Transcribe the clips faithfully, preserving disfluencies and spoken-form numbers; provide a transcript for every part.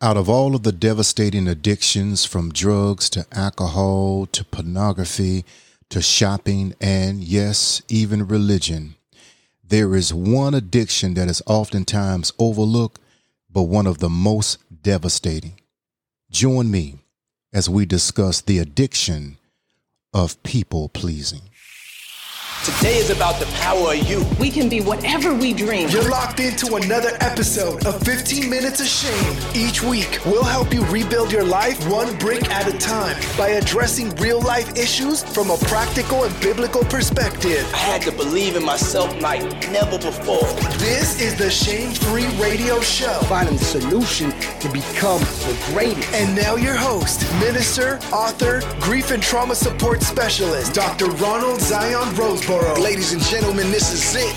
Out of all of the devastating addictions, from drugs to alcohol to pornography to shopping and, yes, even religion, there is one addiction that is oftentimes overlooked, but one of the most devastating. Join me as we discuss the addiction of people pleasing. Today is about the power of you. We can be whatever we dream. You're locked into another episode of fifteen minutes of Shame. Each week, we'll help you rebuild your life one brick at a time by addressing real-life issues from a practical and biblical perspective. I had to believe in myself like never before. This is the Shame-Free Radio Show. Finding the solution to become the greatest. And now your host, minister, author, grief and trauma support specialist, Doctor Ronald Zion Roseborough. Ladies and gentlemen, this is it.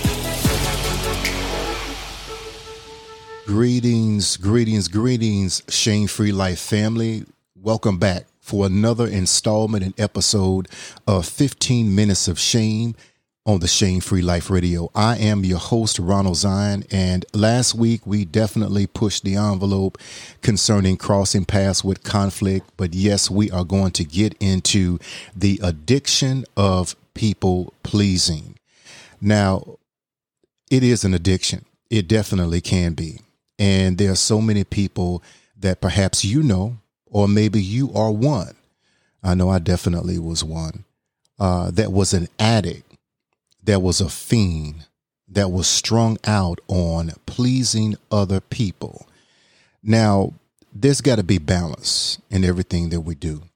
Greetings, greetings, greetings, Shame-Free Life family. Welcome back for another installment and episode of fifteen minutes of Shame on the Shame-Free Life Radio. I am your host, Ronald Zion, and last week we definitely pushed the envelope concerning crossing paths with conflict. But yes, we are going to get into the addiction of people pleasing. Now, it is an addiction. It definitely can be. And there are so many people that perhaps you know, or maybe you are one. I know I definitely was one, uh, that was an addict, that was a fiend, that was strung out on pleasing other people. Now, there's got to be balance in everything that we do.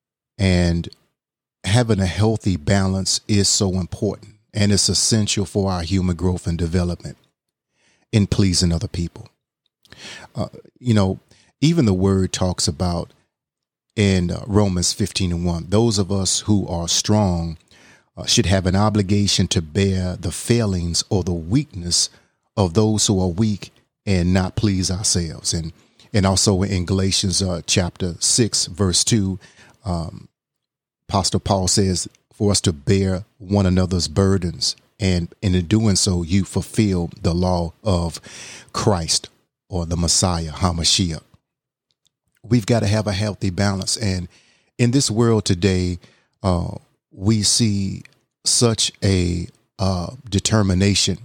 And having a healthy balance is so important, and it's essential for our human growth and development in pleasing other people. Uh, you know, even the word talks about in uh, Romans fifteen and one, those of us who are strong uh, should have an obligation to bear the failings or the weakness of those who are weak and not please ourselves. And, and also in Galatians uh, chapter six, verse two, um, Apostle Paul says for us to bear one another's burdens, and, and in doing so, you fulfill the law of Christ or the Messiah, HaMashiach. We've got to have a healthy balance. And in this world today, uh, we see such a uh, determination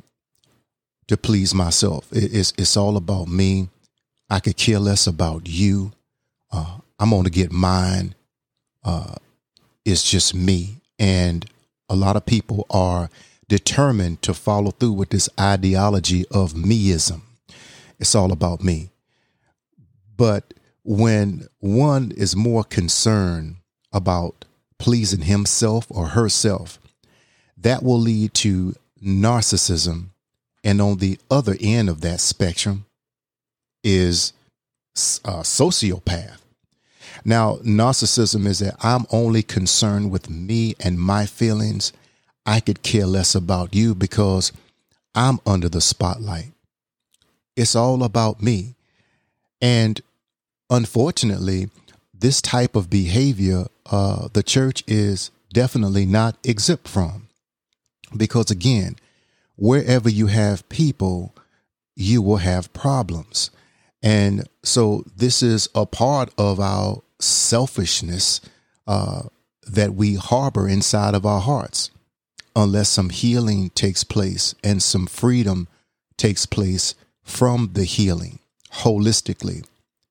to please myself. It, it's, it's all about me. I could care less about you. Uh, I'm going to get mine. Uh, It's just me. And a lot of people are determined to follow through with this ideology of meism. It's all about me. But when one is more concerned about pleasing himself or herself, that will lead to narcissism. And on the other end of that spectrum is a sociopath. Now, narcissism is that I'm only concerned with me and my feelings. I could care less about you because I'm under the spotlight. It's all about me. And unfortunately, this type of behavior, uh, the church is definitely not exempt from. Because again, wherever you have people, you will have problems. And so this is a part of our selfishness uh, that we harbor inside of our hearts, unless some healing takes place and some freedom takes place from the healing holistically.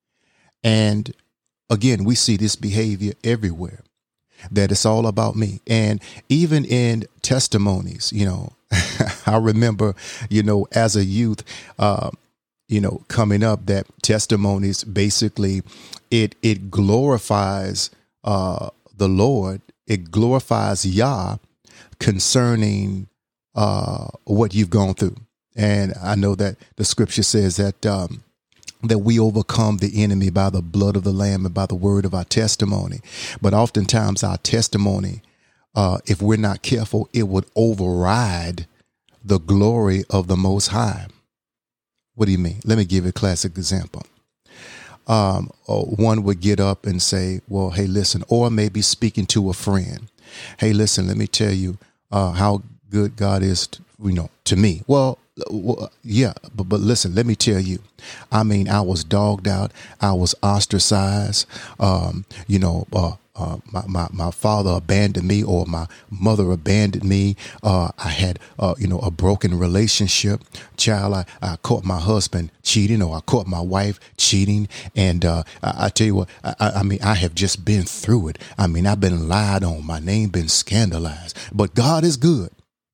And again, we see this behavior everywhere, that it's all about me. And even in testimonies, you know, I remember, you know, as a youth, uh, you know, coming up, that testimonies, basically it, it glorifies uh, the Lord. It glorifies Yah concerning uh, what you've gone through. And I know that the scripture says that um, that we overcome the enemy by the blood of the Lamb and by the word of our testimony. But oftentimes our testimony, uh, if we're not careful, it would override the glory of the Most High. What do you mean? Let me give you a classic example. Um, one would get up and say, well, hey, listen, or maybe speaking to a friend. Hey, listen, let me tell you uh, how good God is, to, you know, to me. Well, well, yeah, but but listen, let me tell you. I mean, I was dogged out. I was ostracized. Um, you know, uh, uh, my, my my father abandoned me, or my mother abandoned me. Uh, I had, uh, you know, a broken relationship. Child, I, I caught my husband cheating, or I caught my wife cheating. And uh, I, I tell you what, I, I mean, I have just been through it. I mean, I've been lied on. My name been scandalized. But God is good.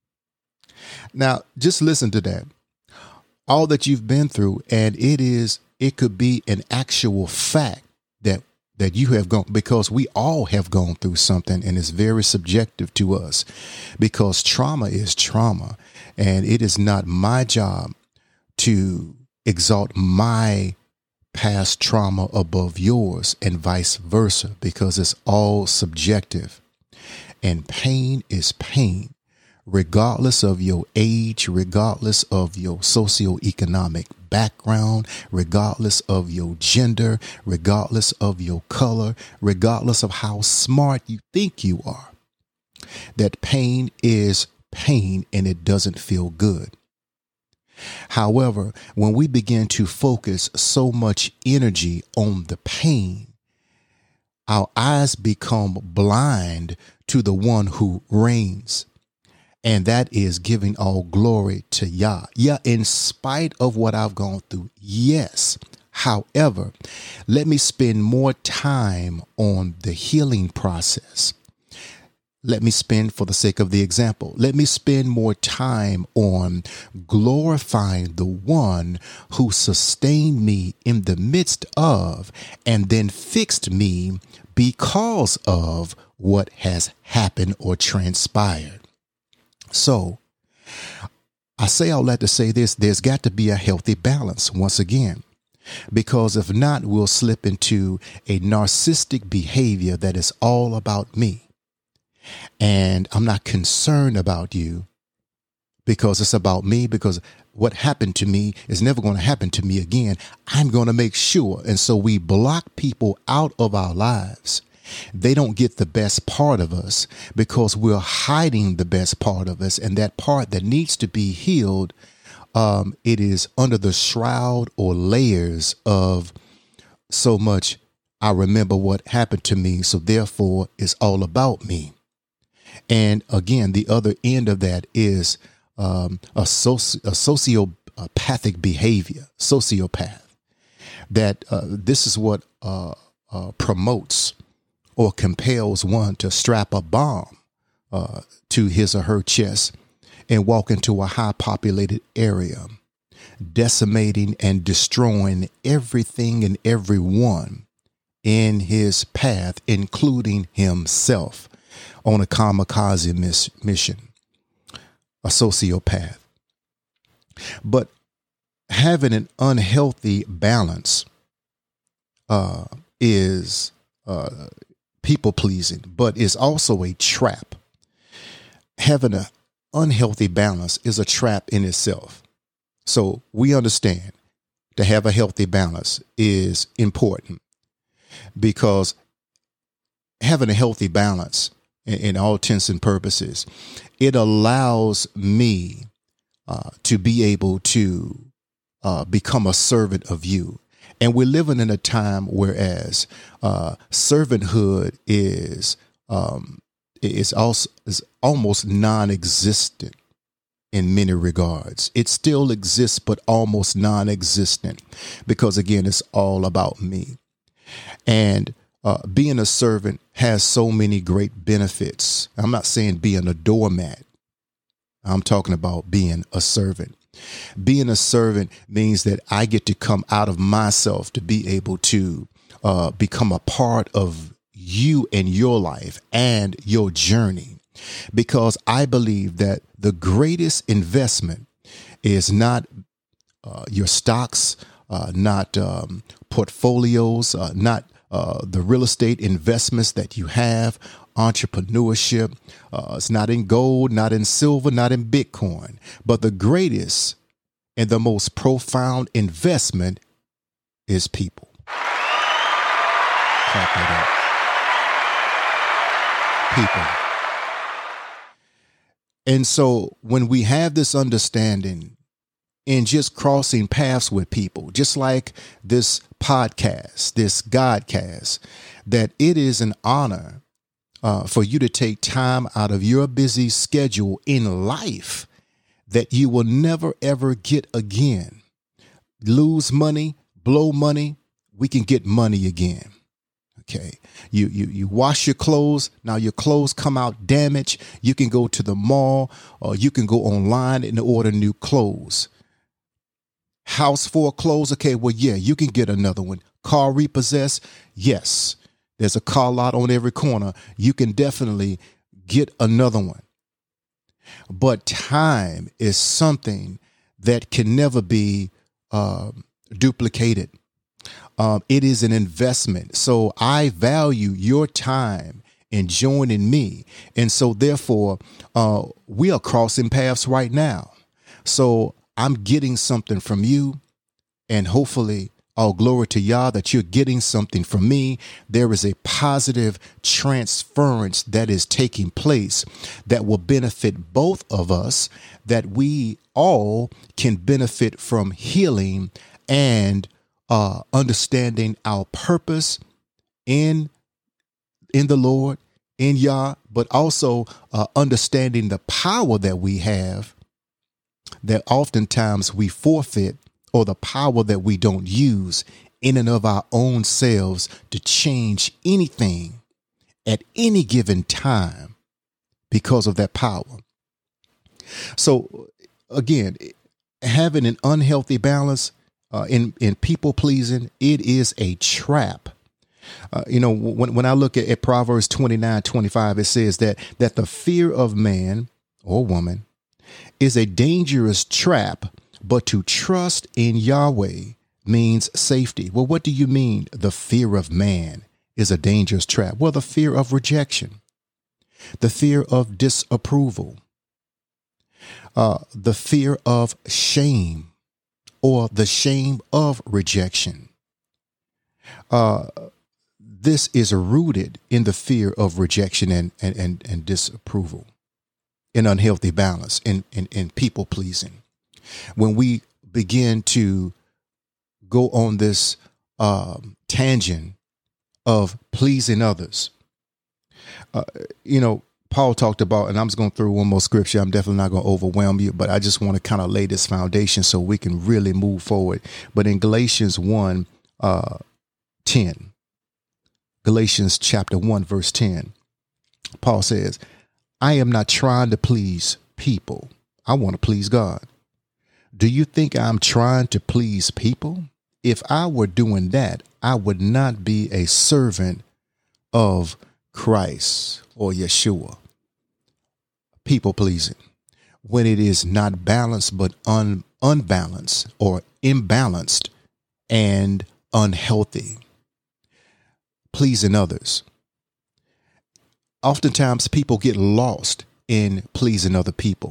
Now, just listen to that. All that you've been through, and it is, it could be an actual fact that that you have gone, because we all have gone through something, and it's very subjective to us, because trauma is trauma, and it is not my job to exalt my past trauma above yours, and vice versa, because it's all subjective, and pain is pain. Regardless of your age, regardless of your socioeconomic background, regardless of your gender, regardless of your color, regardless of how smart you think you are, that pain is pain, and it doesn't feel good. However, when we begin to focus so much energy on the pain, our eyes become blind to the one who reigns. And that is giving all glory to Yah. Yeah, in spite of what I've gone through, yes. However, let me spend more time on the healing process. Let me spend, for the sake of the example, let me spend more time on glorifying the one who sustained me in the midst of, and then fixed me because of what has happened or transpired. So I say all that to say this: there's got to be a healthy balance once again, because if not, we'll slip into a narcissistic behavior that is all about me. And I'm not concerned about you, because it's about me, because what happened to me is never going to happen to me again. I'm going to make sure. And so we block people out of our lives. They don't get the best part of us because we're hiding the best part of us. And that part that needs to be healed, um, it is under the shroud or layers of so much. I remember what happened to me, so therefore it's all about me. And again, the other end of that is um, a, soci- a sociopathic behavior, sociopath, that uh, this is what uh, uh, promotes or compels one to strap a bomb uh, to his or her chest and walk into a high populated area, decimating and destroying everything and everyone in his path, including himself, on a kamikaze miss- mission, a sociopath. But having an unhealthy balance uh, is uh, people pleasing, but is also a trap. Having an unhealthy balance is a trap in itself. So we understand to have a healthy balance is important, because having a healthy balance, in, in all intents and purposes, it allows me uh, to be able to uh, become a servant of you. And we're living in a time whereas uh, servanthood is um, is also is almost non-existent in many regards. It still exists, but almost non-existent, because again, it's all about me. And uh, being a servant has so many great benefits. I'm not saying being a doormat. I'm talking about being a servant. Being a servant means that I get to come out of myself to be able to uh, become a part of you and your life and your journey, because I believe that the greatest investment is not uh, your stocks, uh, not um, portfolios, uh, not uh, the real estate investments that you have, entrepreneurship. Uh, it's not in gold, not in silver, not in Bitcoin, but the greatest and the most profound investment is people. Clap that up. People. And so when we have this understanding in just crossing paths with people, just like this podcast, this Godcast, that it is an honor uh, for you to take time out of your busy schedule in life that you will never, ever get again. Lose money, blow money, we can get money again. Okay. You, you, you wash your clothes. Now your clothes come out damaged. You can go to the mall or you can go online and order new clothes. House full of clothes. Okay. Well, yeah, you can get another one. Car repossessed. Yes. There's a car lot on every corner. You can definitely get another one. But time is something that can never be uh, duplicated. Um, it is an investment. So I value your time in joining me. And so therefore, uh, we are crossing paths right now. So I'm getting something from you, and hopefully, all glory to Yah that you're getting something from me. There is a positive transference that is taking place that will benefit both of us, that we all can benefit from healing and Uh, understanding our purpose in in the Lord, in Yah, but also uh, understanding the power that we have that oftentimes we forfeit, or the power that we don't use in and of our own selves to change anything at any given time because of that power. So again, having an unhealthy balance Uh, in, in people pleasing, it is a trap. Uh, you know, when, when I look at, at Proverbs twenty-nine twenty-five, it says that that the fear of man or woman is a dangerous trap, but to trust in Yahweh means safety. Well, what do you mean the fear of man is a dangerous trap? Well, the fear of rejection, the fear of disapproval, uh, the fear of shame, or the shame of rejection. Uh, this is rooted in the fear of rejection and, and, and, and disapproval, in unhealthy balance, in, in, in people pleasing. When we begin to go on this um, tangent of pleasing others, uh, you know, Paul talked about, and I'm just going to throw one more scripture. I'm definitely not going to overwhelm you, but I just want to kind of lay this foundation so we can really move forward. But in Galatians one, uh, ten, Galatians chapter one, verse ten, Paul says, I am not trying to please people. I want to please God. Do you think I'm trying to please people? If I were doing that, I would not be a servant of Christ or Yeshua. People pleasing, when it is not balanced but un, unbalanced or imbalanced and unhealthy. Pleasing others. Oftentimes people get lost in pleasing other people.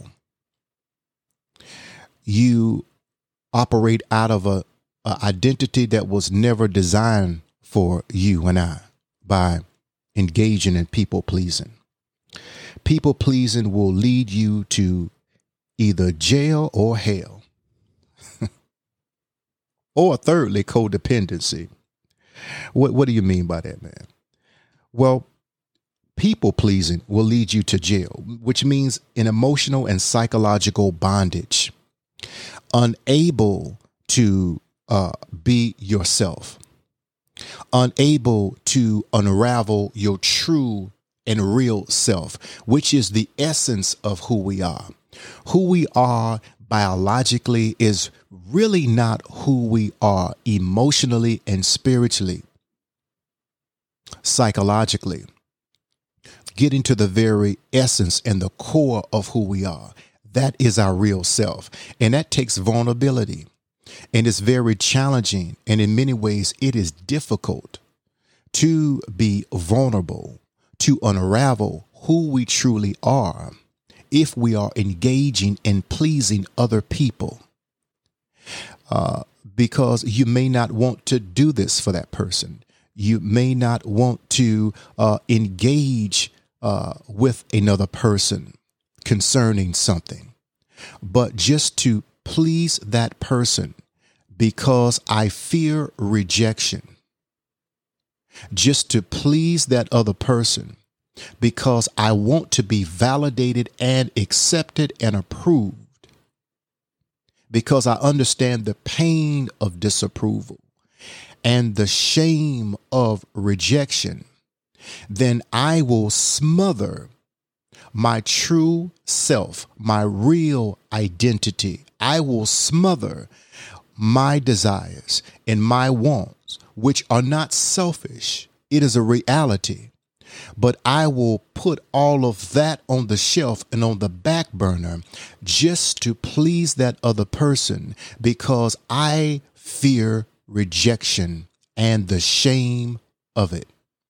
You operate out of a, a identity that was never designed for you and I by engaging in people pleasing. People pleasing will lead you to either jail or hell. Or thirdly, codependency. What, what do you mean by that, man? Well, people pleasing will lead you to jail, which means an emotional and psychological bondage, unable to uh, be yourself, unable to unravel your true and real self, which is the essence of who we are. Who we are biologically is really not who we are emotionally and spiritually, psychologically. Getting to the very essence and the core of who we are. That is our real self. And that takes vulnerability. And it's very challenging. And in many ways, it is difficult to be vulnerable, to unravel who we truly are if we are engaging in pleasing other people. Uh, because you may not want to do this for that person. You may not want to uh, engage uh, with another person concerning something. But just to please that person because I fear rejection, just to please that other person because I want to be validated and accepted and approved, because I understand the pain of disapproval and the shame of rejection, then I will smother my true self, my real identity. I will smother my desires and my wants, which are not selfish. It is a reality. But I will put all of that on the shelf and on the back burner just to please that other person because I fear rejection and the shame of it.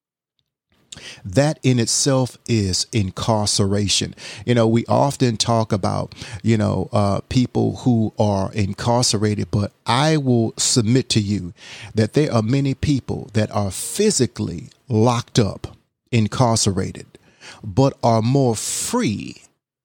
That in itself is incarceration. You know, we often talk about, you know, uh, people who are incarcerated, but I will submit to you that there are many people that are physically locked up, incarcerated, but are more free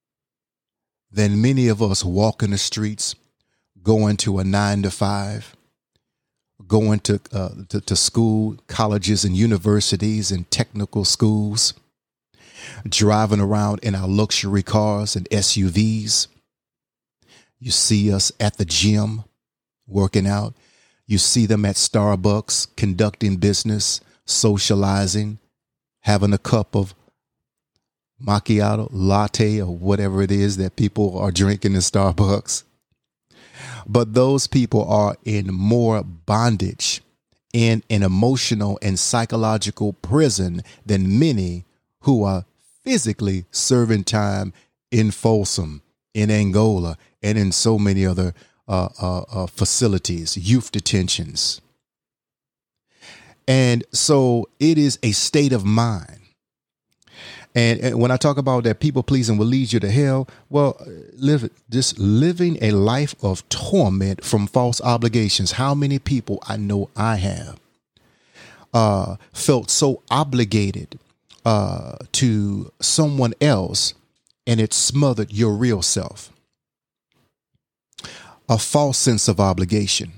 than many of us walking the streets, going to a nine to five, going to, uh, to to school, colleges and universities and technical schools, driving around in our luxury cars and S U Vs. You see us at the gym working out. You see them at Starbucks conducting business, socializing, having a cup of macchiato, latte, or whatever it is that people are drinking in Starbucks. But those people are in more bondage, in an emotional and psychological prison than many who are physically serving time in Folsom, in Angola, and in so many other uh, uh, uh, facilities, youth detentions. And so it is a state of mind. And, and when I talk about that people pleasing will lead you to hell, well, live just living a life of torment from false obligations. How many people I know I have uh, felt so obligated uh, to someone else, and it smothered your real self. A false sense of obligation.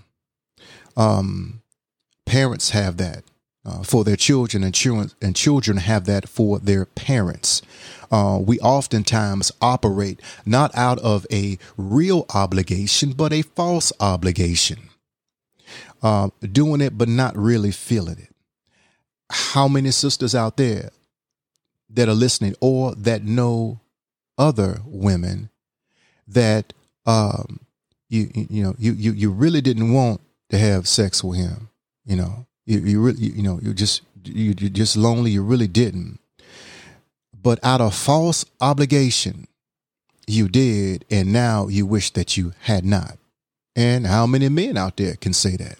Um, parents have that. Uh, for their children, and children and children have that for their parents. Uh, we oftentimes operate not out of a real obligation, but a false obligation. Uh, doing it, but not really feeling it. How many sisters out there that are listening or that know other women that um, you you know you you you really didn't want to have sex with him, you know? You, you really, you, you know, you just, you, you're just lonely. You really didn't. But out of false obligation, you did. And now you wish that you had not. And how many men out there can say that?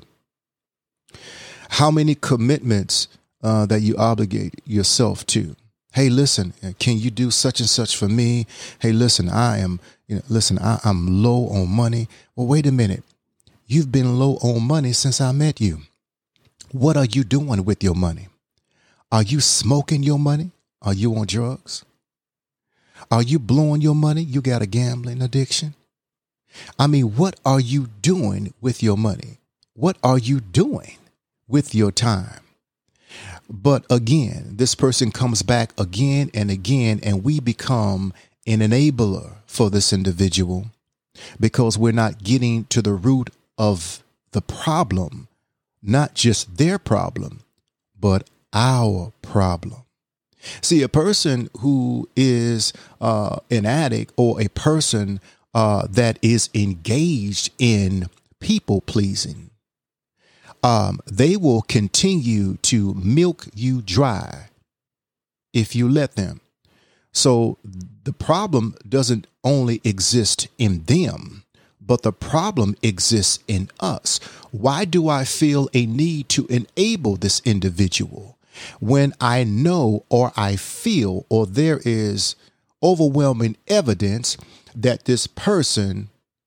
How many commitments uh, that you obligate yourself to? Hey, listen, can you do such and such for me? Hey, listen, I am, you know, listen, I, I'm low on money. Well, wait a minute. You've been low on money since I met you. What are you doing with your money? Are you smoking your money? Are you on drugs? Are you blowing your money? You got a gambling addiction? I mean, what are you doing with your money? What are you doing with your time? But again, this person comes back again and again, and we become an enabler for this individual because we're not getting to the root of the problem. Not just their problem, but our problem. See, a person who is uh, an addict or a person uh, that is engaged in people pleasing, um, they will continue to milk you dry if you let them. So the problem doesn't only exist in them, but the problem exists in us. Why do I feel a need to enable this individual when I know or I feel or there is overwhelming evidence that this person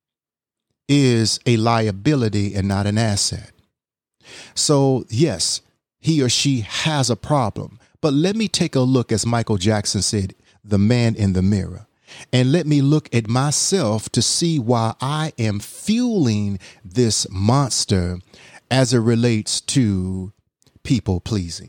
is a liability and not an asset? So, yes, he or she has a problem. But let me take a look, as Michael Jackson said, the man in the mirror. And let me look at myself to see why I am fueling this monster as it relates to people pleasing.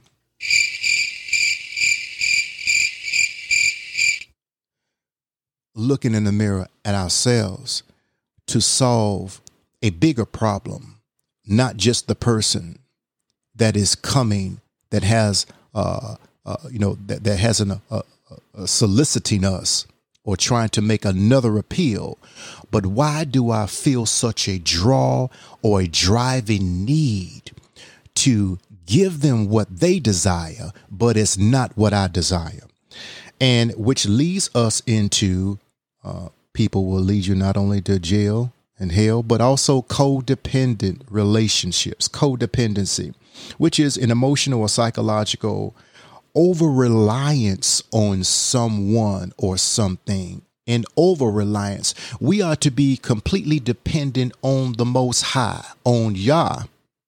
Looking in the mirror at ourselves to solve a bigger problem, not just the person that is coming, that has, uh, uh, you know, that, that has an, uh, uh, soliciting us or trying to make another appeal. But why do I feel such a draw or a driving need to give them what they desire, but it's not what I desire? And which leads us into uh, people will lead you not only to jail and hell, but also codependent relationships, codependency, which is an emotional or psychological over-reliance on someone or something. In over-reliance, we are to be completely dependent on the Most High, on Yah,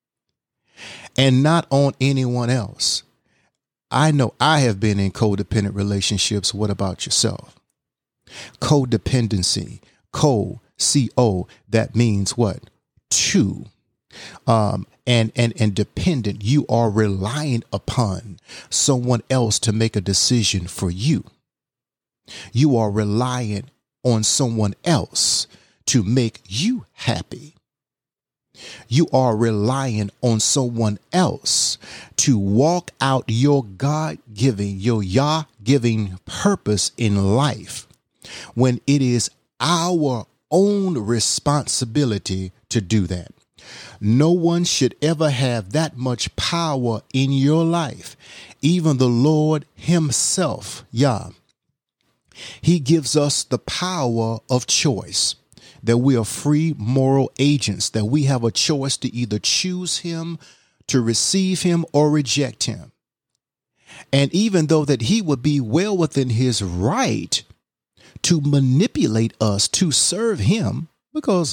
and not on anyone else. I know I have been in codependent relationships. What about yourself? Codependency, co, C O, that means what? Two. Um, and, and, and dependent, you are relying upon someone else to make a decision for you. You are relying on someone else to make you happy. You are relying on someone else to walk out your God-given, your Yah-giving purpose in life, when it is our own responsibility to do that. No one should ever have that much power in your life. Even the Lord himself, Yah, he gives us the power of choice, that we are free moral agents, that we have a choice to either choose him, to receive him, or reject him. And even though that he would be well within his right to manipulate us to serve him, because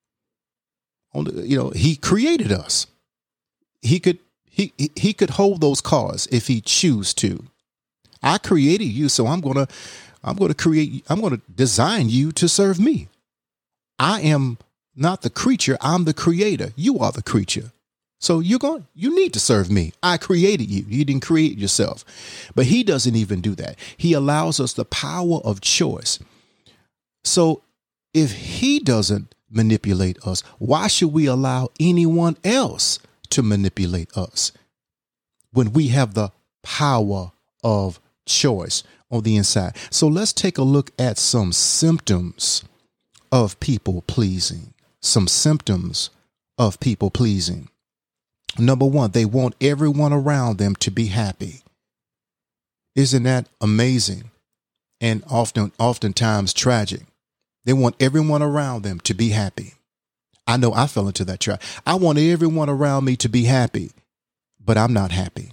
you know, he created us. He could he he could hold those cards if he choose to. I created you, so I'm gonna I'm gonna create I'm gonna design you to serve me. I am not the creature, I'm the creator. You are the creature. So you're going you need to serve me. I created you. You didn't create yourself. But he doesn't even do that. He allows us the power of choice. So if he doesn't manipulate us, why should we allow anyone else to manipulate us when we have the power of choice on the inside? So let's take a look at some symptoms of people pleasing, some symptoms of people pleasing. Number one, they want everyone around them to be happy. Isn't that amazing? And often, oftentimes tragic. They want everyone around them to be happy. I know I fell into that trap. I want everyone around me to be happy, but I'm not happy.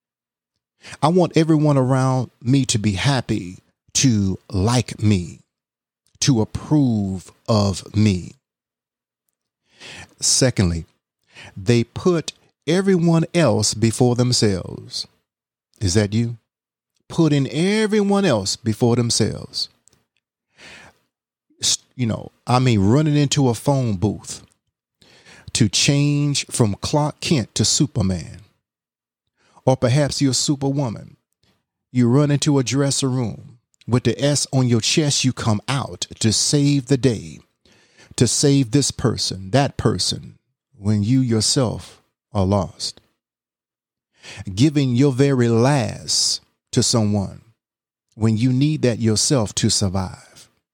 I want everyone around me to be happy, to like me, to approve of me. Secondly, they put everyone else before themselves. Is that you? Putting everyone else before themselves. You know, I mean, running into a phone booth to change from Clark Kent to Superman. Or perhaps you're Superwoman. You run into a dresser room with the S on your chest. You come out to save the day, to save this person, that person, when you yourself are lost. Giving your very last to someone when you need that yourself to survive.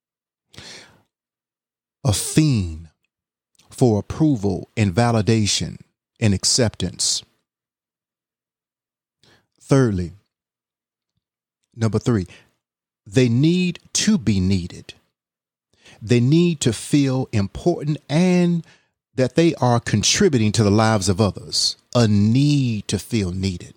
A fiend for approval and validation and acceptance. Thirdly, number three, they need to be needed. They need to feel important and that they are contributing to the lives of others. A need to feel needed.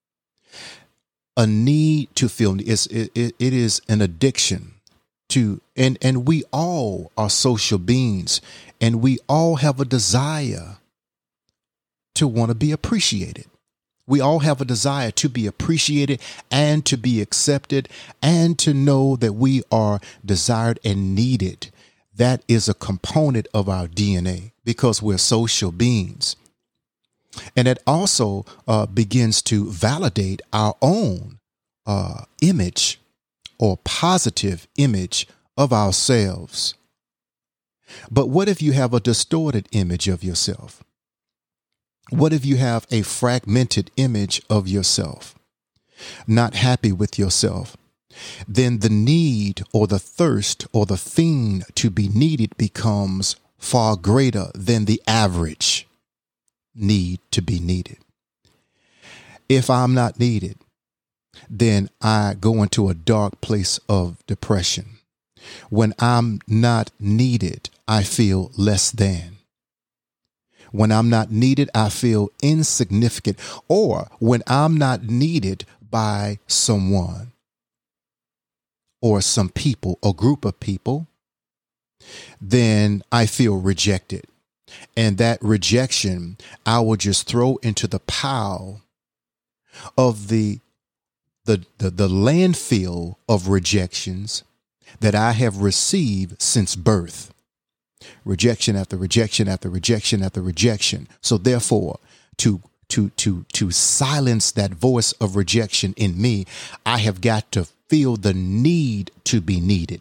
A need to feel it's, it, it, it is an addiction. To, and, and we all are social beings, and we all have a desire to want to be appreciated, We all have a desire to be appreciated and to be accepted and to know that we are desired and needed. That is a component of our D N A because we're social beings. And it also uh, begins to validate our own uh, image or positive image of ourselves. But what if you have a distorted image of yourself? What if you have a fragmented image of yourself, not happy with yourself? Then the need or the thirst or the thing to be needed becomes far greater than the average need to be needed. If I'm not needed, then I go into a dark place of depression. When I'm not needed, I feel less than. When I'm not needed, I feel insignificant. Or when I'm not needed by someone or some people, a group of people, then I feel rejected. And that rejection, I will just throw into the pile of the, the, the, the landfill of rejections that I have received since birth. Rejection after rejection after rejection after rejection. So therefore, to to to to silence that voice of rejection in me, I have got to feel the need to be needed.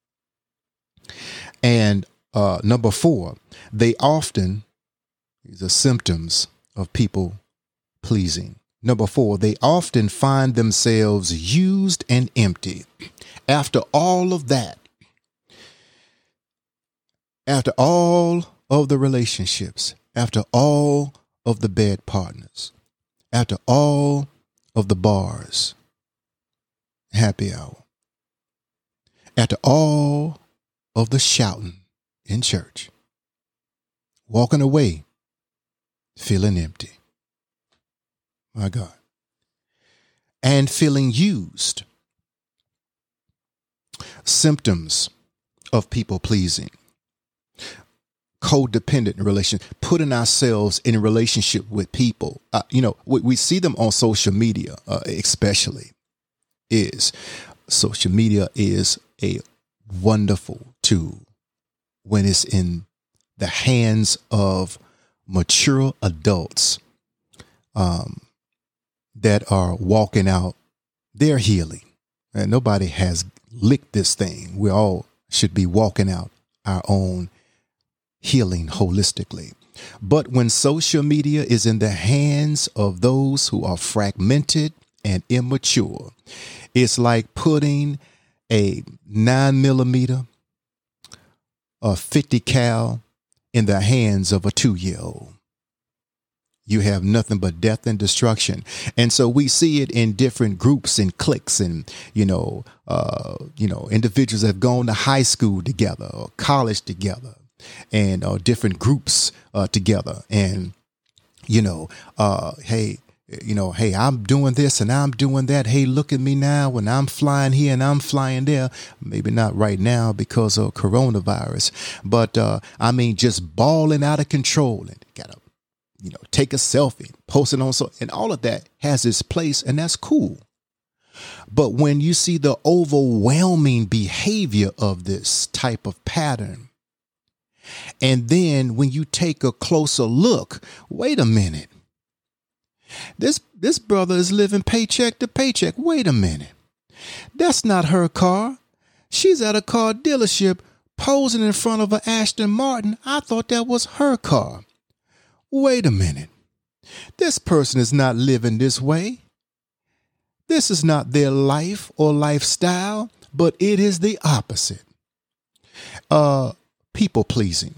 And uh, number four, they often, these are symptoms of people pleasing. Number four, they often find themselves used and empty. After all of that, after all of the relationships, after all of the bed partners, after all of the bars, happy hour, after all of the shouting in church, walking away, feeling empty. My God. And feeling used. Symptoms of people pleasing. Codependent relation, putting ourselves in a relationship with people. Uh, you know, we, we see them on social media, uh, especially is social media is a wonderful tool when it's in the hands of mature adults um, that are walking out their healing. And nobody has licked this thing. We all should be walking out our own healing holistically. But when social media is in the hands of those who are fragmented and immature, it's like putting a nine millimeter, a fifty cal in the hands of a two-year-old. You have nothing but death and destruction. And so we see it in different groups and cliques and, you know, uh, you know, individuals have gone to high school together or college together. And uh, different groups uh, together. And, you know, uh, hey, you know, hey, I'm doing this and I'm doing that. Hey, look at me now and I'm flying here and I'm flying there. Maybe not right now because of coronavirus. But uh, I mean, just balling out of control and got to, you know, take a selfie, post it on so and all of that has its place. And that's cool. But when you see the overwhelming behavior of this type of pattern, and then when you take a closer look, wait a minute. This this brother is living paycheck to paycheck. Wait a minute. That's not her car. She's at a car dealership posing in front of an Aston Martin. I thought that was her car. Wait a minute. This person is not living this way. This is not their life or lifestyle, but it is the opposite. Uh, people pleasing.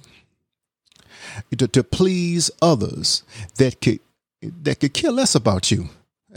To, to please others that could that could care less about you.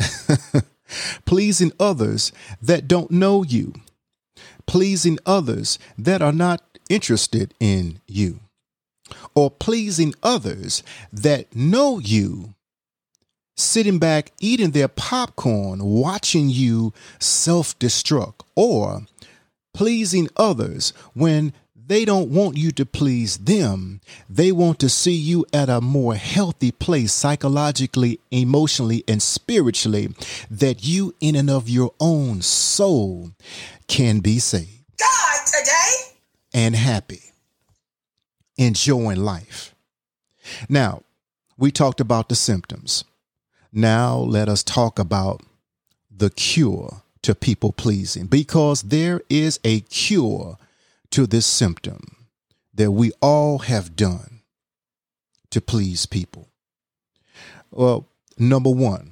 Pleasing others that don't know you. Pleasing others that are not interested in you. Or pleasing others that know you, sitting back, eating their popcorn, watching you self-destruct. Or pleasing others when they don't want you to please them. They want to see you at a more healthy place psychologically, emotionally, and spiritually, that you in and of your own soul can be saved. God today. And happy, enjoying life. Now, we talked about the symptoms. Now let us talk about the cure to people pleasing, because there is a cure to this symptom that we all have done to please people. Well, number one,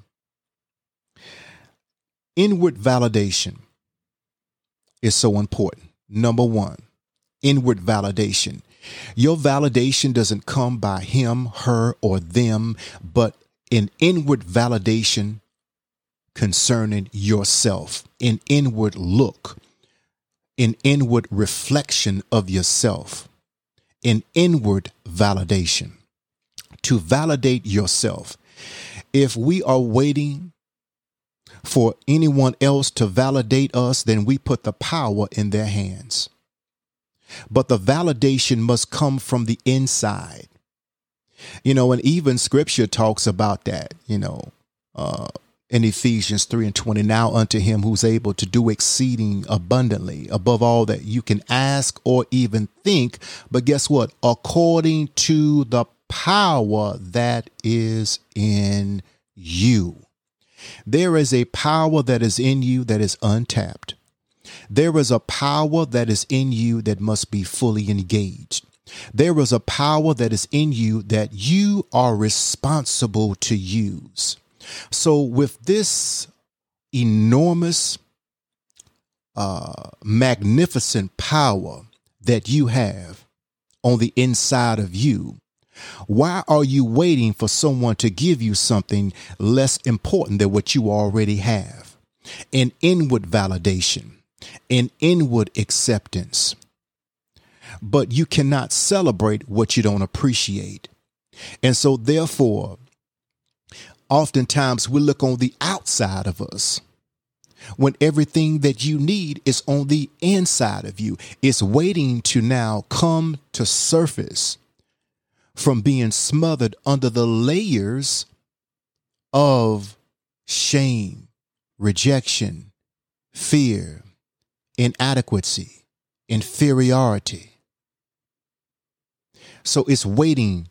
inward validation is so important. Number one, inward validation. Your validation doesn't come by him, her, or them, but an inward validation concerning yourself, an inward look, an inward reflection of yourself, an inward validation to validate yourself. If we are waiting for anyone else to validate us, then we put the power in their hands. But the validation must come from the inside. You know, and even scripture talks about that, you know, uh, in Ephesians three and twenty, now unto him who's able to do exceeding abundantly above all that you can ask or even think. But guess what? According to the power that is in you. There is a power that is in you that is untapped. There is a power that is in you that must be fully engaged. There is a power that is in you that you are responsible to use. So with this enormous, uh, magnificent power that you have on the inside of you, why are you waiting for someone to give you something less important than what you already have? An inward validation, an inward acceptance. But you cannot celebrate what you don't appreciate. And so therefore, oftentimes we look on the outside of us when everything that you need is on the inside of you. It's waiting to now come to surface from being smothered under the layers of shame, rejection, fear, inadequacy, inferiority. So it's waiting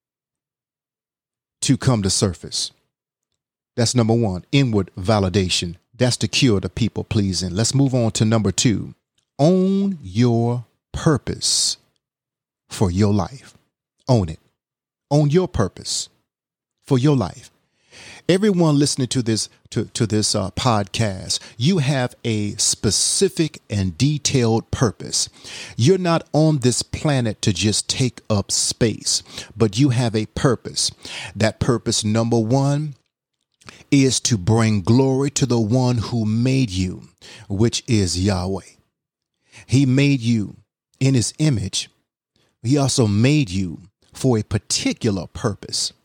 to come to surface. That's number one, inward validation. That's the cure to people pleasing. Let's move on to number two. Own your purpose for your life. Own it. Own your purpose for your life. Everyone listening to this to, to this uh, podcast, you have a specific and detailed purpose. You're not on this planet to just take up space, but you have a purpose. That purpose, number one, is to bring glory to the one who made you, which is Yahweh. He made you in his image. He also made you for a particular purpose.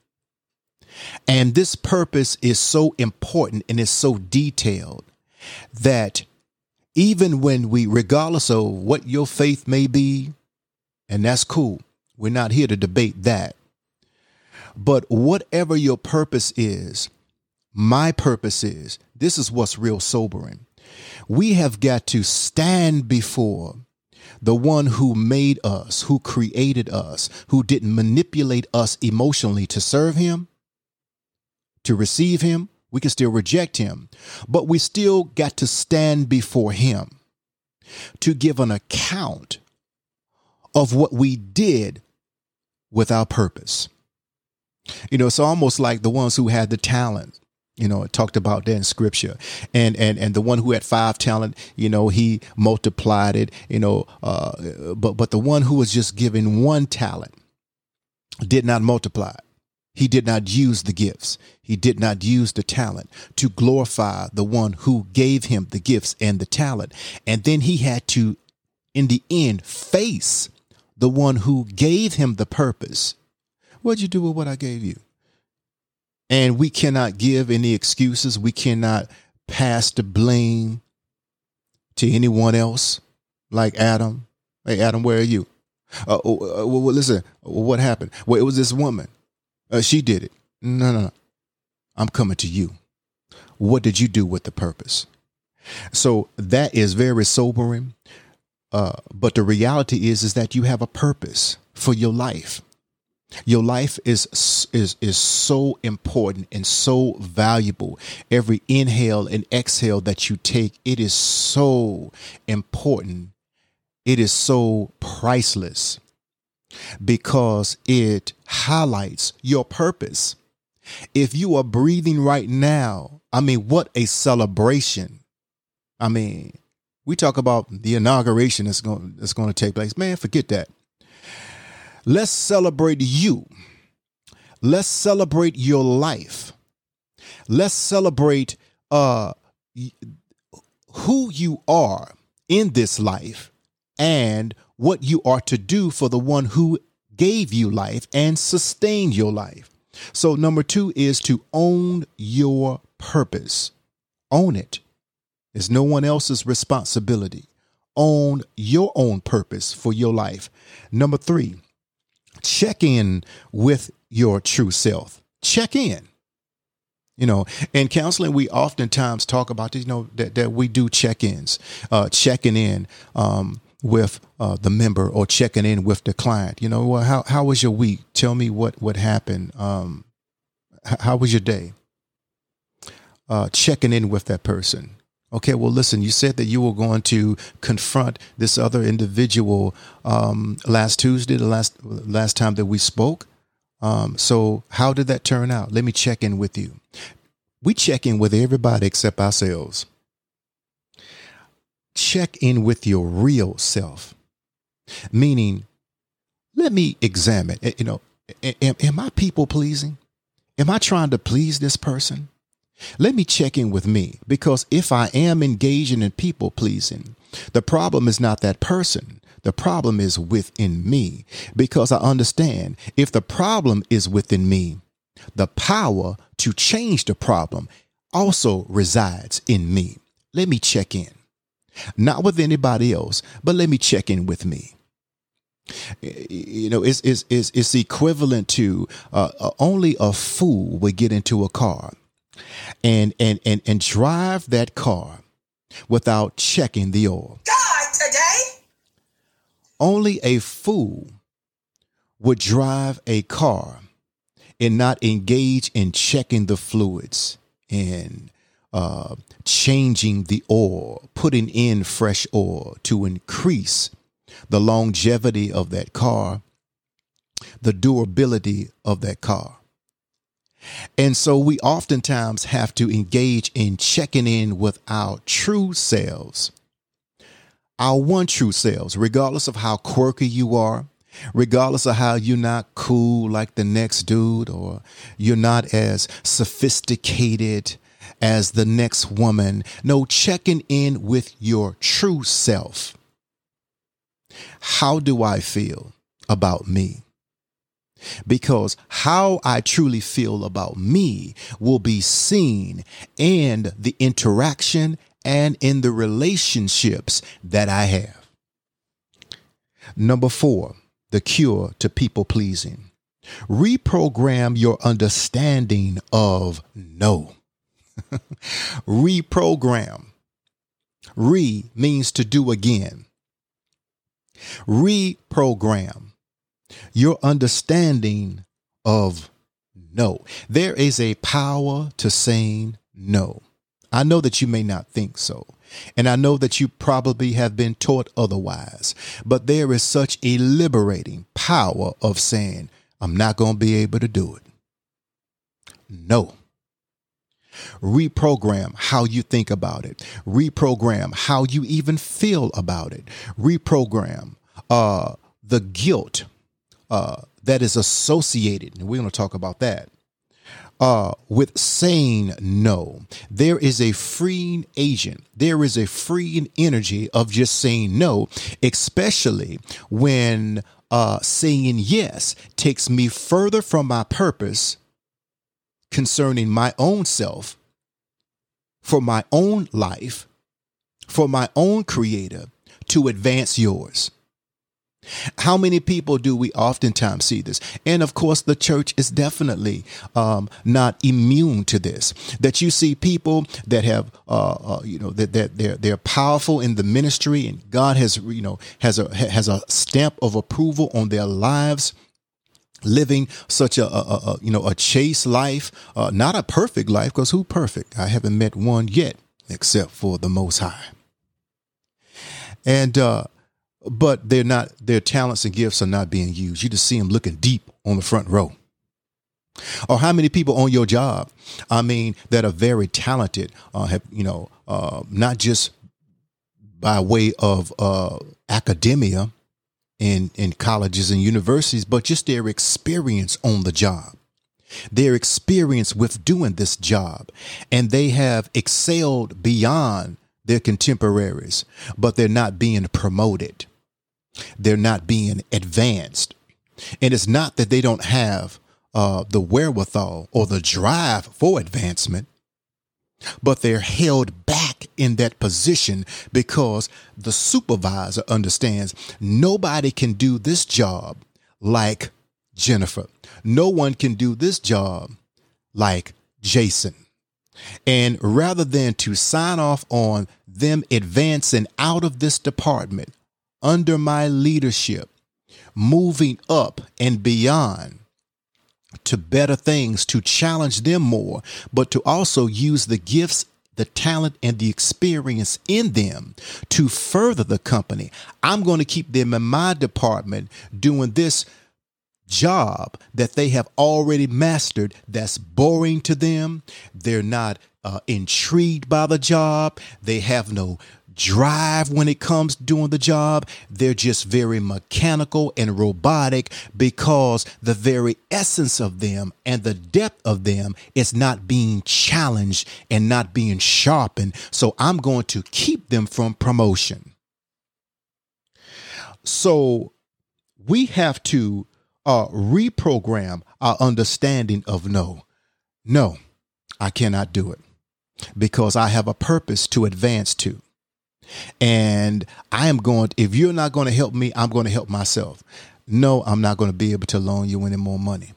And this purpose is so important and is so detailed that even when we, regardless of what your faith may be, and that's cool, we're not here to debate that. But whatever your purpose is, my purpose is, this is what's real sobering. We have got to stand before the one who made us, who created us, who didn't manipulate us emotionally to serve him, to receive him. We can still reject him, but we still got to stand before him to give an account of what we did with our purpose. You know, it's almost like the ones who had the talent. You know, it talked about that in scripture, and and and the one who had five talent, you know, he multiplied it, you know, uh, but but the one who was just given one talent did not multiply. He did not use the gifts. He did not use the talent to glorify the one who gave him the gifts and the talent. And then he had to, in the end, face the one who gave him the purpose. What'd you do with what I gave you? And we cannot give any excuses. We cannot pass the blame to anyone else like Adam. Hey, Adam, where are you? Uh, uh, well, listen, what happened? Well, it was this woman. Uh, she did it. No, no, no. I'm coming to you. What did you do with the purpose? So that is very sobering. Uh, but the reality is, is that you have a purpose for your life. Your life is, is, is so important and so valuable. Every inhale and exhale that you take, it is so important. It is so priceless because it highlights your purpose. If you are breathing right now, I mean, what a celebration. I mean, we talk about the inauguration that's going, that's going to take place. Man, forget that. Let's celebrate you. Let's celebrate your life. Let's celebrate uh, who you are in this life and what you are to do for the one who gave you life and sustained your life. So number two is to own your purpose. Own it. It's no one else's responsibility. Own your own purpose for your life. Number three, check in with your true self. Check in. You know, in counseling, we oftentimes talk about, you know, that, that we do check-ins, uh, checking in um, with uh, the member or checking in with the client. You know, well, how how was your week? Tell me what, what happened. Um, h- how was your day? Uh, checking in with that person. Okay, well, listen, you said that you were going to confront this other individual um, last Tuesday, the last last time that we spoke. Um, so how did that turn out? Let me check in with you. We check in with everybody except ourselves. Check in with your real self, meaning, let me examine, you know, am, am I people pleasing? Am I trying to please this person? Let me check in with me, because if I am engaging in people pleasing, the problem is not that person. The problem is within me, because I understand if the problem is within me, the power to change the problem also resides in me. Let me check in, not with anybody else, but let me check in with me. You know, it's, it's, it's, it's equivalent to uh, only a fool would get into a car and, and, and, and drive that car without checking the oil. God, today. Only a fool would drive a car and not engage in checking the fluids and uh, changing the oil, putting in fresh oil to increase the longevity of that car, the durability of that car. And so we oftentimes have to engage in checking in with our true selves, our one true selves, regardless of how quirky you are, regardless of how you're not cool like the next dude, or you're not as sophisticated as the next woman. No, checking in with your true self. How do I feel about me? Because how I truly feel about me will be seen in the interaction and in the relationships that I have. Number four, the cure to people pleasing. Reprogram your understanding of no. Reprogram. Re means to do again. Reprogram your understanding of no. There is a power to saying no. I know that you may not think so, and I know that you probably have been taught otherwise, but there is such a liberating power of saying, I'm not going to be able to do it. No. Reprogram how you think about it. Reprogram how you even feel about it. Reprogram uh, the guilt uh, that is associated, and we're going to talk about that, uh, with saying no. There is a freeing agent. There is a freeing energy of just saying no, especially when uh, saying yes takes me further from my purpose concerning my own self, for my own life, for my own creator, to advance yours. How many people do we oftentimes see this? And of course, the church is definitely um, not immune to this. That you see people that have, uh, uh, you know, that, that they're they're powerful in the ministry, and God has, you know, has a has a stamp of approval on their lives, living such a, a, a you know a chaste life, uh, not a perfect life, because who perfect? I haven't met one yet, except for the Most High. And uh, but they're not, their talents and gifts are not being used. You just see them looking deep on the front row. Or how many people on your job, I mean, that are very talented, uh, have, you know, uh, not just by way of uh, academia in, in colleges and universities, but just their experience on the job, their experience with doing this job. And they have excelled beyond their contemporaries, but they're not being promoted. They're not being advanced. And it's not that they don't have uh, the wherewithal or the drive for advancement, but they're held back in that position because the supervisor understands nobody can do this job like Jennifer. No one can do this job like Jason. And rather than to sign off on them advancing out of this department under my leadership, moving up and beyond to better things, to challenge them more, but to also use the gifts, the talent, and the experience in them to further the company, I'm going to keep them in my department doing this job that they have already mastered, that's boring to them. They're not uh, intrigued by the job. They have no drive when it comes to doing the job. They're just very mechanical and robotic because the very essence of them and the depth of them is not being challenged and not being sharpened. So I'm going to keep them from promotion. So we have to Uh, reprogram our understanding of no. No, I cannot do it because I have a purpose to advance to. And I am going, if you're not going to help me, I'm going to help myself. No, I'm not going to be able to loan you any more money.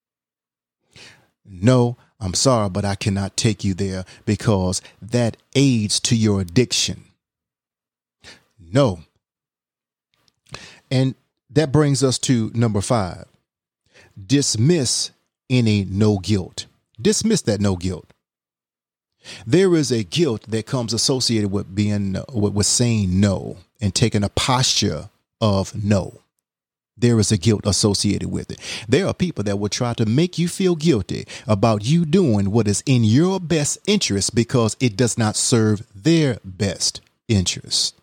No, I'm sorry, but I cannot take you there because that aids to your addiction. No. And that brings us to number five. Dismiss any no guilt. Dismiss that no guilt. There is a guilt that comes associated with being, with, with saying no and taking a posture of no. There is a guilt associated with it. There are people that will try to make you feel guilty about you doing what is in your best interest because it does not serve their best interest.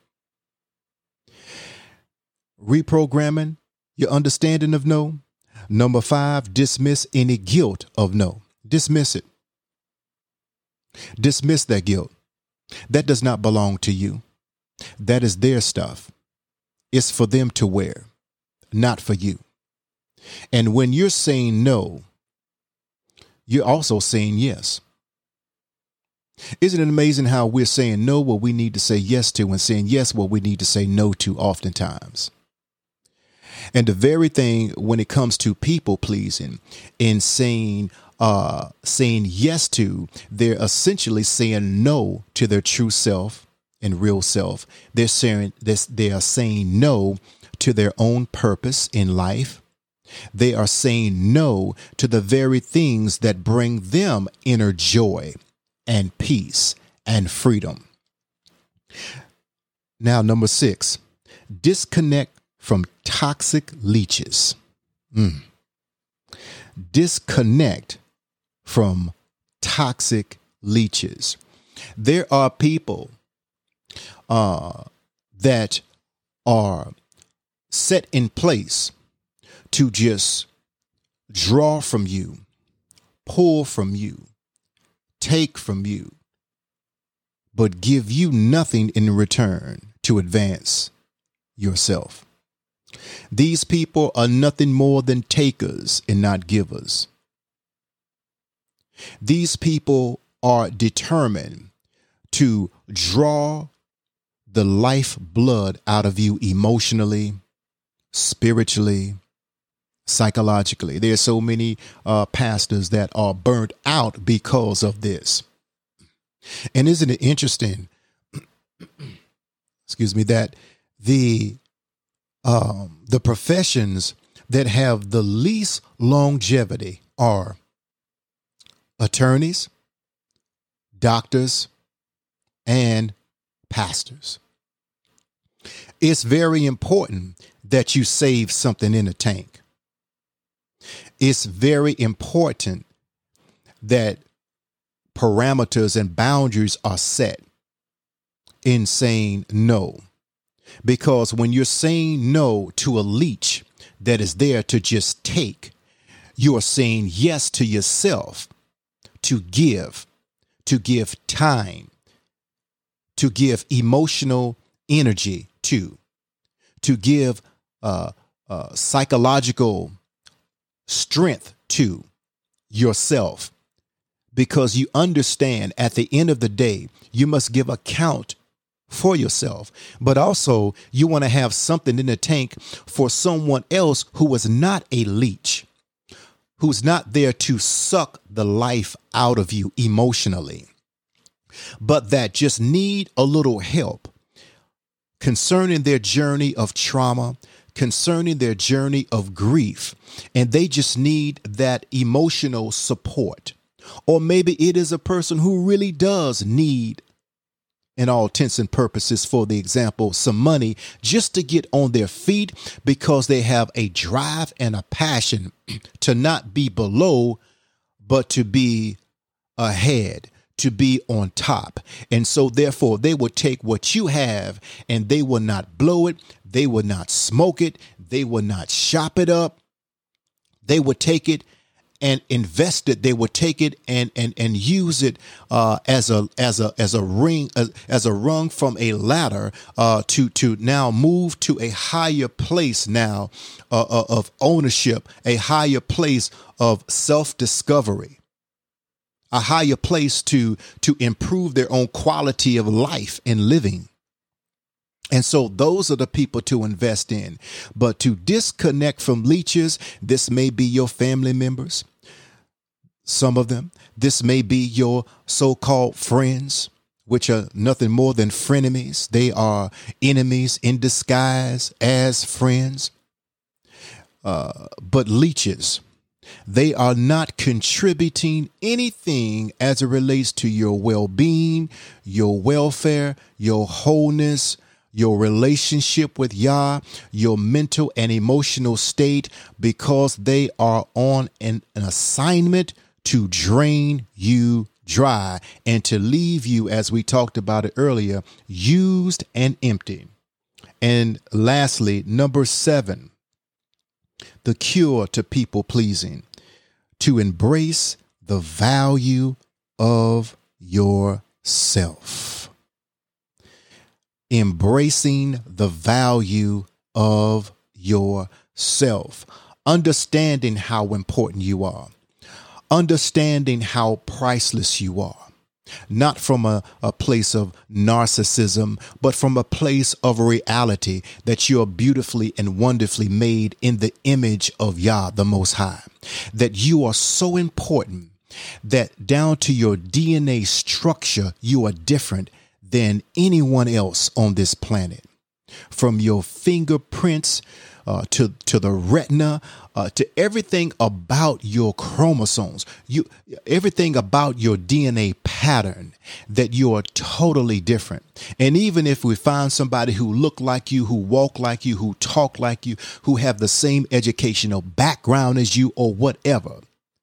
Reprogramming your understanding of no. Number five, dismiss any guilt of no. Dismiss it. Dismiss that guilt. That does not belong to you. That is their stuff. It's for them to wear, not for you. And when you're saying no, you're also saying yes. Isn't it amazing how we're saying no what we need to say yes to and saying yes what we need to say no to oftentimes? And the very thing when it comes to people pleasing and saying uh, saying yes to, they're essentially saying no to their true self and real self. They're saying this, they are saying no to their own purpose in life. They are saying no to the very things that bring them inner joy and peace and freedom. Now, number six, disconnect from toxic leeches. Mm. Disconnect from toxic leeches. There are people uh, that are set in place to just draw from you, pull from you, take from you, but give you nothing in return to advance yourself. These people are nothing more than takers and not givers. These people are determined to draw the life blood out of you emotionally, spiritually, psychologically. There's so many uh, pastors that are burnt out because of this. And isn't it interesting, excuse me, that the um, the professions that have the least longevity are attorneys, doctors, and pastors. It's very important that you save something in the tank. It's very important that parameters and boundaries are set in saying no. Because when you're saying no to a leech that is there to just take, you are saying yes to yourself, to give, to give time, to give emotional energy to, to give uh, uh, psychological strength to yourself, because you understand at the end of the day, you must give account for yourself, but also you want to have something in the tank for someone else who is not a leech, who's not there to suck the life out of you emotionally, but that just need a little help concerning their journey of trauma, concerning their journey of grief, and they just need that emotional support. Or maybe it is a person who really does need, in all intents and purposes, for the example, some money just to get on their feet because they have a drive and a passion to not be below, but to be ahead, to be on top. And so therefore they will take what you have and they will not blow it. They will not smoke it. They will not shop it up. They will take it and invest it. They would take it and and and use it uh, as a as a as a ring as, as a rung from a ladder uh, to to now move to a higher place now uh, of ownership, a higher place of self-discovery, a higher place to to improve their own quality of life and living. And so those are the people to invest in. But to disconnect from leeches, this may be your family members, some of them. This may be your so-called friends, which are nothing more than frenemies. They are enemies in disguise as friends. Uh, but leeches, they are not contributing anything as it relates to your well-being, your welfare, your wholeness, your relationship with Yah, your mental and emotional state, because they are on an, an assignment to drain you dry and to leave you, as we talked about it earlier, used and empty. And lastly, number seven, the cure to people pleasing, to embrace the value of yourself. Embracing the value of yourself, understanding how important you are, understanding how priceless you are, not from a, a place of narcissism, but from a place of reality that you are beautifully and wonderfully made in the image of Yah, the Most High, that you are so important that down to your D N A structure, you are different than anyone else on this planet. From your fingerprints uh, to to the retina, uh, to everything about your chromosomes, you everything about your D N A pattern, that you are totally different. And even if we find somebody who look like you, who walk like you, who talk like you, who have the same educational background as you or whatever,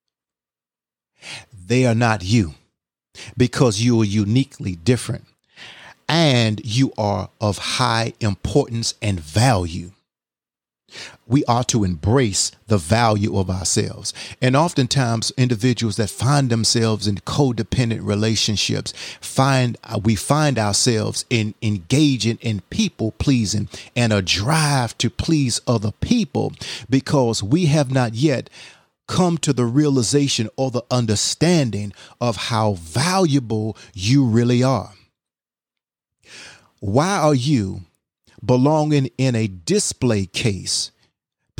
they are not you, because you are uniquely different. And you are of high importance and value. We are to embrace the value of ourselves. And oftentimes individuals that find themselves in codependent relationships, find we find ourselves in engaging in people pleasing and a drive to please other people, because we have not yet come to the realization or the understanding of how valuable you really are. Why are you belonging in a display case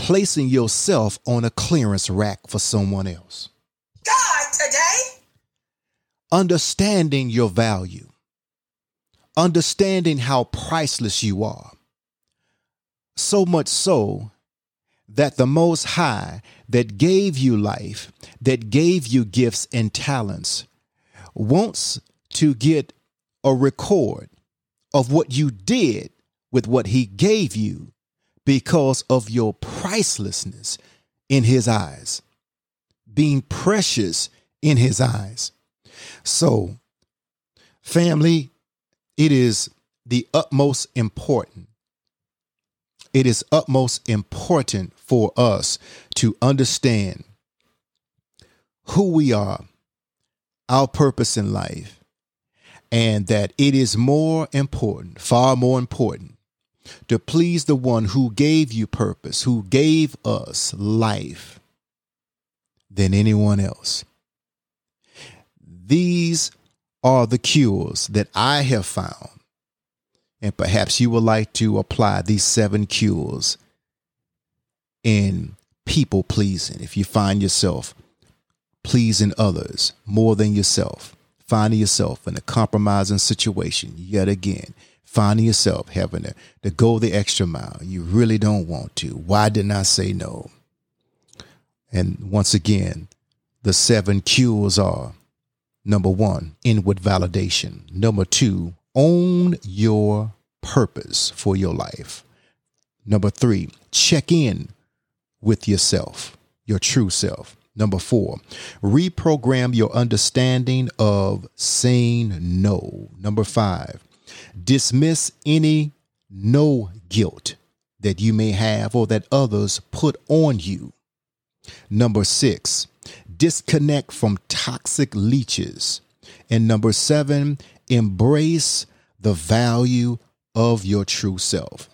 placing yourself on a clearance rack for someone else. God, today. Understanding your value. Understanding how priceless you are. So much so that the Most High that gave you life, that gave you gifts and talents, wants to get a record of what you did with what he gave you because of your pricelessness in his eyes, being precious in his eyes. So, family, it is the utmost important. It is utmost important for us to understand who we are, our purpose in life, and that it is more important, far more important, to please the one who gave you purpose, who gave us life, than anyone else. These are the cures that I have found. And perhaps you would like to apply these seven cures in people pleasing. If you find yourself pleasing others more than yourself, finding yourself in a compromising situation yet again, finding yourself having to, to go the extra mile. You really don't want to. Why didn't I say no? And once again, the seven cures are: number one, inward validation. Number two, own your purpose for your life. Number three, check in with yourself, your true self. Number four, reprogram your understanding of saying no. Number five, dismiss any no guilt that you may have or that others put on you. Number six, disconnect from toxic leeches. And number seven, embrace the value of your true self.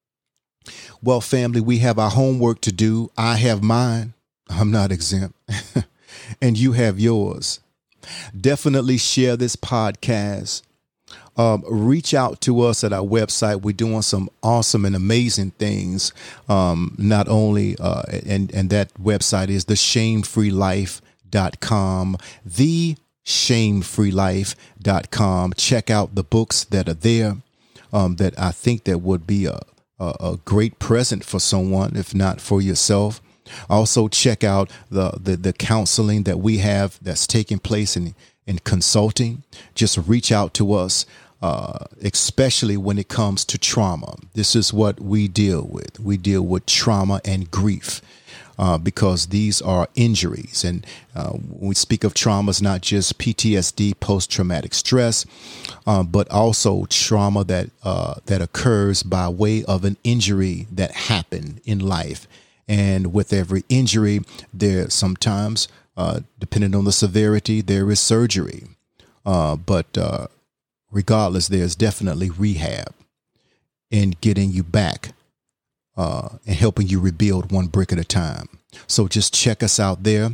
Well, family, we have our homework to do. I have mine. I'm not exempt. And you have yours. Definitely share this podcast. Um, reach out to us at our website. We're doing some awesome and amazing things. Um, not only, uh, and, and that website is the shame free life dot com, the shame free life dot com. Check out the books that are there, um, that I think that would be a, a, a great present for someone, if not for yourself. Also check out the, the, the counseling that we have that's taking place in, in consulting. Just reach out to us, uh, especially when it comes to trauma. This is what we deal with. We deal with trauma and grief. Uh, because these are injuries. And uh, when we speak of trauma, it's not just P T S D, post-traumatic stress, uh, but also trauma that uh, that occurs by way of an injury that happened in life. And with every injury, there sometimes, uh, depending on the severity, there is surgery. Uh, but uh, regardless, there's definitely rehab in getting you back Uh, and helping you rebuild one brick at a time. So just check us out there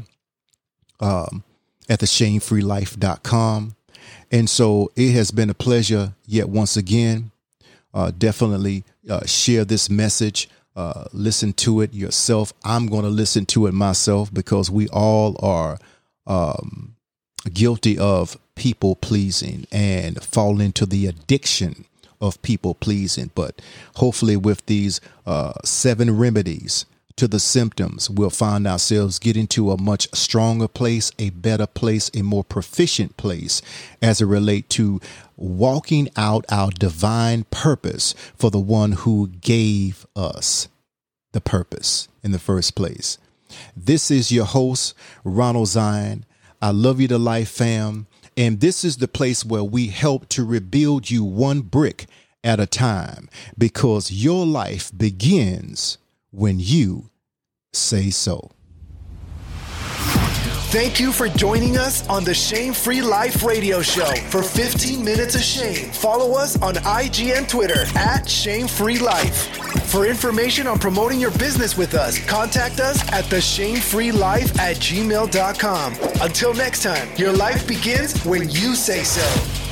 um, at the shame free life dot com. And so it has been a pleasure yet once again. Uh, definitely uh, share this message. Uh, listen to it yourself. I'm going to listen to it myself because we all are um, guilty of people pleasing and fall into the addiction of people pleasing. But hopefully with these uh, seven remedies to the symptoms, we'll find ourselves getting to a much stronger place, a better place, a more proficient place as it relates to walking out our divine purpose for the one who gave us the purpose in the first place. This is your host, Ronald Zion. I love you to life, fam. And this is the place where we help to rebuild you one brick at a time, because your life begins when you say so. Thank you for joining us on the Shame Free Life Radio Show for fifteen minutes of shame. Follow us on I G and Twitter at Shame Free Life. For information on promoting your business with us, contact us at the shame free life at gmail dot com. Until next time, your life begins when you say so.